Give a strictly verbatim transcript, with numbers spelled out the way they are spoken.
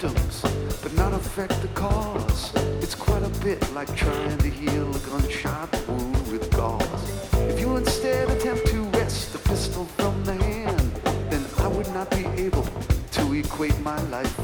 symptoms, but not affect the cause. It's quite a bit like trying to heal a gunshot wound with gauze. If you instead attempt to wrest the pistol from the hand, then I would not be able to equate my life